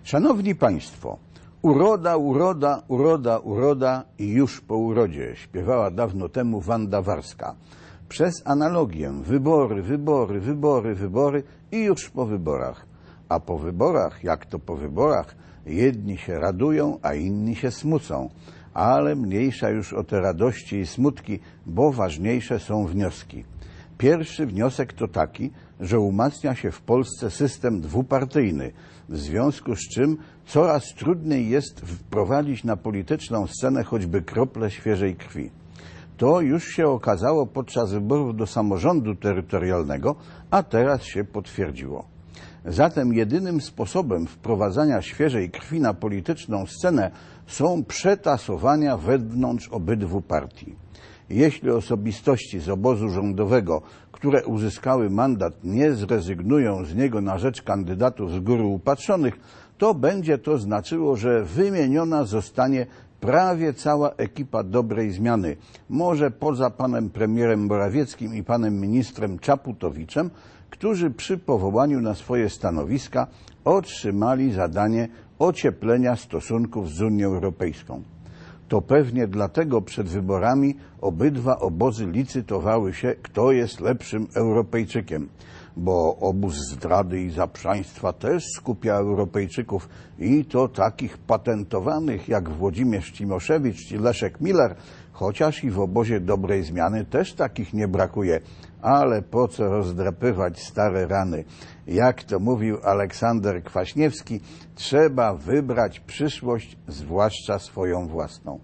Szanowni Państwo, uroda, uroda, uroda, uroda i już po urodzie, śpiewała dawno temu Wanda Warska. Przez analogię wybory, wybory, wybory, wybory i już po wyborach. A po wyborach, jak to po wyborach, jedni się radują, a inni się smucą. Ale mniejsza już o te radości i smutki, bo ważniejsze są wnioski. Pierwszy wniosek to taki, że umacnia się w Polsce system dwupartyjny, w związku z czym coraz trudniej jest wprowadzić na polityczną scenę choćby kroplę świeżej krwi. To już się okazało podczas wyborów do samorządu terytorialnego, a teraz się potwierdziło. Zatem jedynym sposobem wprowadzania świeżej krwi na polityczną scenę są przetasowania wewnątrz obydwu partii. Jeśli osobistości z obozu rządowego, które uzyskały mandat, nie zrezygnują z niego na rzecz kandydatów z góry upatrzonych, to będzie to znaczyło, że wymieniona zostanie prawie cała ekipa dobrej zmiany, może poza panem premierem Morawieckim i panem ministrem Czaputowiczem, którzy przy powołaniu na swoje stanowiska otrzymali zadanie ocieplenia stosunków z Unią Europejską. To pewnie dlatego przed wyborami obydwa obozy licytowały się, kto jest lepszym Europejczykiem, bo obóz zdrady i zaprzaństwa też skupia Europejczyków i to takich patentowanych jak Włodzimierz Cimoszewicz czy Leszek Miller, chociaż i w obozie dobrej zmiany też takich nie brakuje, ale po co rozdrapywać stare rany? Jak to mówił Aleksander Kwaśniewski, trzeba wybrać przyszłość, zwłaszcza swoją własną.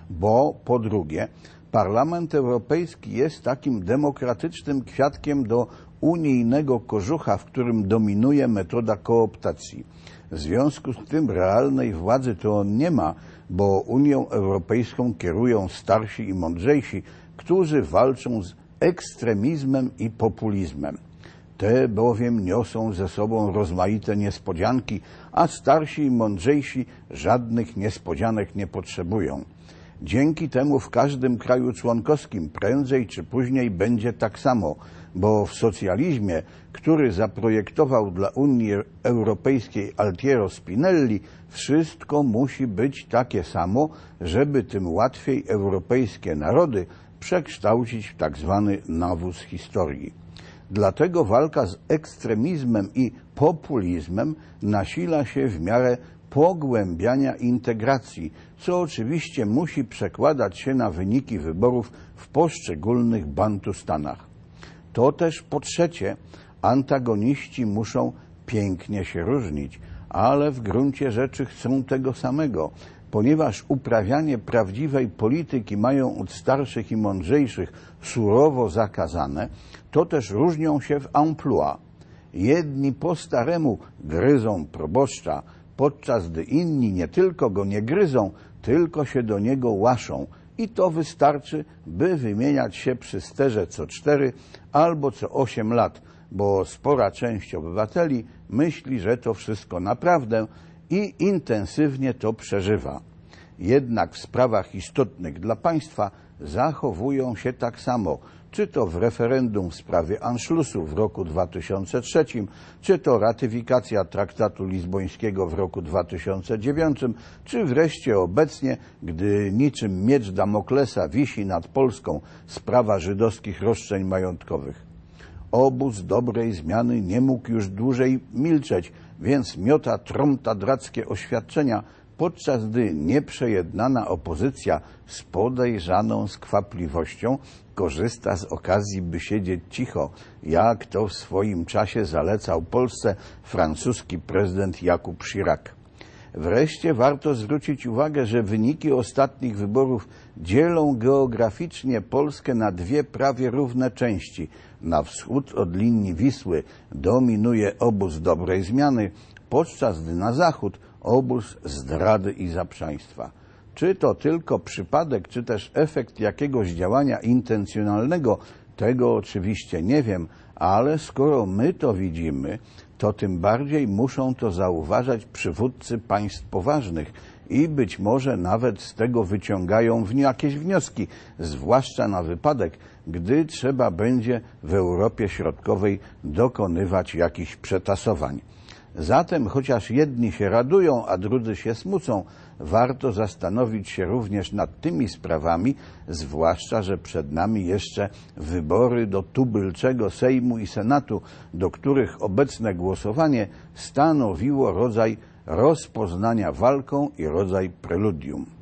Bo po drugie, Parlament Europejski jest takim demokratycznym kwiatkiem do unijnego kożucha, w którym dominuje metoda kooptacji. W związku z tym realnej władzy to on nie ma, bo Unią Europejską kierują starsi i mądrzejsi, którzy walczą z ekstremizmem i populizmem. Te bowiem niosą ze sobą rozmaite niespodzianki, a starsi i mądrzejsi żadnych niespodzianek nie potrzebują. Dzięki temu w każdym kraju członkowskim prędzej czy później będzie tak samo, bo w socjalizmie, który zaprojektował dla Unii Europejskiej Altiero Spinelli, wszystko musi być takie samo, żeby tym łatwiej europejskie narody przekształcić w tak zwany nawóz historii. Dlatego walka z ekstremizmem i populizmem nasila się w miarę pogłębiania integracji, co oczywiście musi przekładać się na wyniki wyborów w poszczególnych Bantustanach. To też po trzecie, antagoniści muszą pięknie się różnić, ale w gruncie rzeczy chcą tego samego, ponieważ uprawianie prawdziwej polityki mają od starszych i mądrzejszych surowo zakazane, to też różnią się w amplua. Jedni po staremu gryzą proboszcza, podczas gdy inni nie tylko go nie gryzą, tylko się do niego łaszą. I to wystarczy, by wymieniać się przy sterze co 4 albo co 8 lat, bo spora część obywateli myśli, że to wszystko naprawdę i intensywnie to przeżywa. Jednak w sprawach istotnych dla państwa zachowują się tak samo, czy to w referendum w sprawie Anschlussu w roku 2003, czy to ratyfikacja traktatu lizbońskiego w roku 2009, czy wreszcie obecnie, gdy niczym miecz Damoklesa wisi nad Polską sprawa żydowskich roszczeń majątkowych. Obóz dobrej zmiany nie mógł już dłużej milczeć, więc miota tromtadrackie oświadczenia, podczas gdy nieprzejednana opozycja z podejrzaną skwapliwością korzysta z okazji, by siedzieć cicho, jak to w swoim czasie zalecał Polsce francuski prezydent Jakub Chirac. Wreszcie warto zwrócić uwagę, że wyniki ostatnich wyborów dzielą geograficznie Polskę na dwie prawie równe części. Na wschód od linii Wisły dominuje obóz dobrej zmiany, podczas gdy na zachód obóz zdrady i zaprzaństwa. Czy to tylko przypadek, czy też efekt jakiegoś działania intencjonalnego, tego oczywiście nie wiem, ale skoro my to widzimy, to tym bardziej muszą to zauważać przywódcy państw poważnych i być może nawet z tego wyciągają jakieś wnioski, zwłaszcza na wypadek, gdy trzeba będzie w Europie Środkowej dokonywać jakichś przetasowań. Zatem, chociaż jedni się radują, a drudzy się smucą, warto zastanowić się również nad tymi sprawami, zwłaszcza, że przed nami jeszcze wybory do tubylczego Sejmu i Senatu, do których obecne głosowanie stanowiło rodzaj rozpoznania walką i rodzaj preludium.